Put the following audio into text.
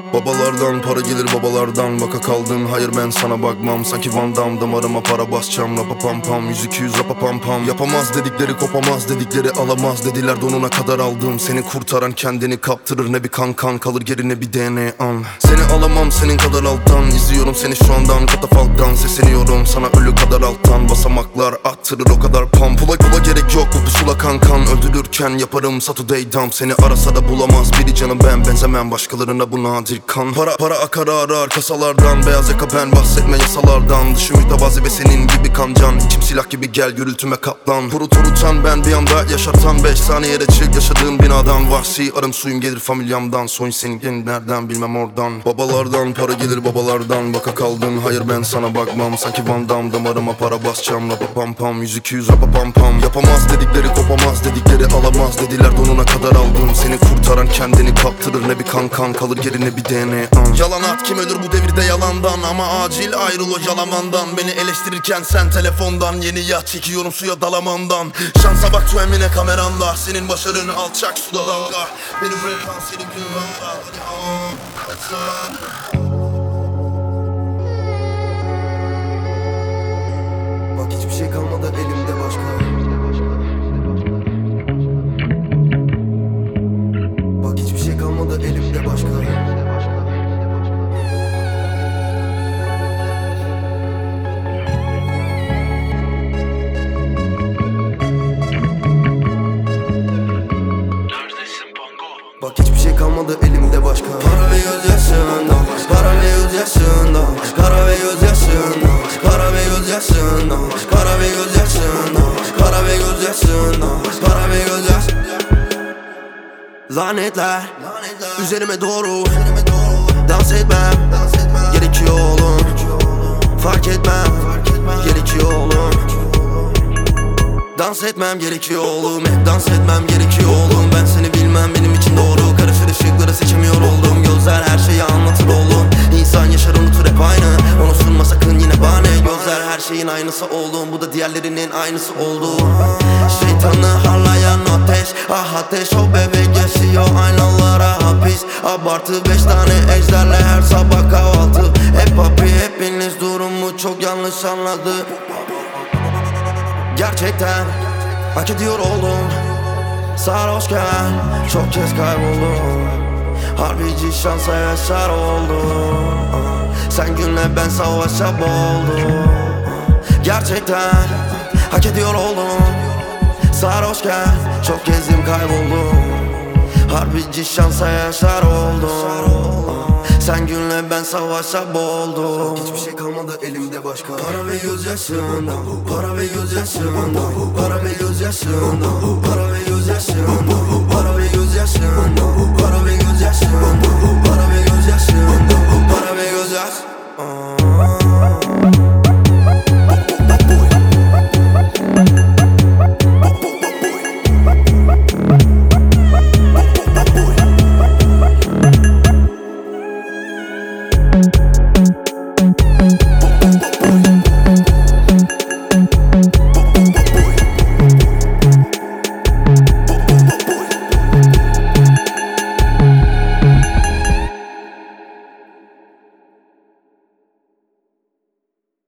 Babalardan para gelir babalardan, baka kaldın hayır ben sana bakmam. Sanki Van Damme, damarıma para basacağım. Rapa pam pam 100-200 rapa pam pam. Yapamaz dedikleri kopamaz dedikleri alamaz dediler, donuna kadar aldım. Seni kurtaran kendini kaptırır, ne bir kan kalır geri ne bir DNA. Seni alamam senin kadar alttan, izliyorum seni şu andan katafalktan. Sesleniyorum sana ölü kadar alttan, basamaklar attırır o kadar pam. Pula gerek yok bu pusula kankan, öldürürken yaparım Saturday dump. Seni arasa da bulamaz biri canım, ben benzemem başkalarına, bu nadir kan. Para akar arar kasalardan, beyaz yaka ben, bahsetme yasalardan. Dışı mütevazi ve senin gibi kancan, içim silah gibi gel gürültüme katlan. Hurutan ben bir anda yaşartan, 5 saniyede çık yaşadığım binadan. Vahşi arım suyum gelir familyamdan, soyun senin nereden bilmem oradan. Babalardan para gelir babalardan, baka kaldın hayır ben sana bakmam. Sanki Van Damme, damarıma para basacağım. Rapa pam pam 100-200 rapa pam pam. Yapamaz dedikleri kopamaz dedikleri alamaz dediler, donuna kadar aldım. Seni kurtaran kendini kaptırır, ne bir kan kalır geri ne bir DNA. Yalan at, kim ölür bu devirde yalandan, ama acil ayrıl o yalamandan. Beni eleştirirken sen telefondan, yeni yat çekiyorum suya dalamandan. Şansa bak tu emine kameranda, senin başarın alçak suda dalga. Benim frekans senin kırmanda. Bak hiçbir şey kalmadı elimde başka. Bak hiçbir şey kalmadı elimde başka. Bak hiçbir şey kalmadı elimde başka. Para ve gözyaşında, para ve gözyaşında, para ve gözyaşında, para ve gözyaşında, para ve gözyaşında, para ve gözyaşında, para ve gözyaşında. Lanetler üzerime doğru, dans etmem gerekiyor oğlum. Fark etmem gerekiyor oğlum. Dans etmem gerekiyor oğlum, hep dans etmem gerekiyor oğlum. Ben seni bilmem benim için doğru, karışır ışıkları seçemiyor oldum. Gözler her şeyi anlatır oğlum, İnsan yaşar unutur hep aynı, onu sunma sakın yine bahane. Gözler her şeyin aynısı oğlum, bu da diğerlerinin aynısı oldu. Şeytanı harlayan ateş, ah ateş o bebek yaşıyor aynalara hapis. Abartı 5 tane ejderle her sabah kahvaltı. Hep papi hepiniz durumu çok yanlış anladı. Gerçekten hak ediyor oldum. Sarhoşken çok kez kayboldum. Harbici şansa yaşar oldum. Sen günle ben savaşa boğuldum. Gerçekten hak ediyor oldum. Sarhoşken çok gezdim kayboldum. Harbici şansa yaşar oldum. Sen günle ben savaşa boğuldum. Hiçbir şey kalmadı elimde başka. Para ve gözyaşında, para ve gözyaşında, para ve gözyaşında, para ve gözyaşında, para ve gözyaşında, para ve gözyaşında, para ve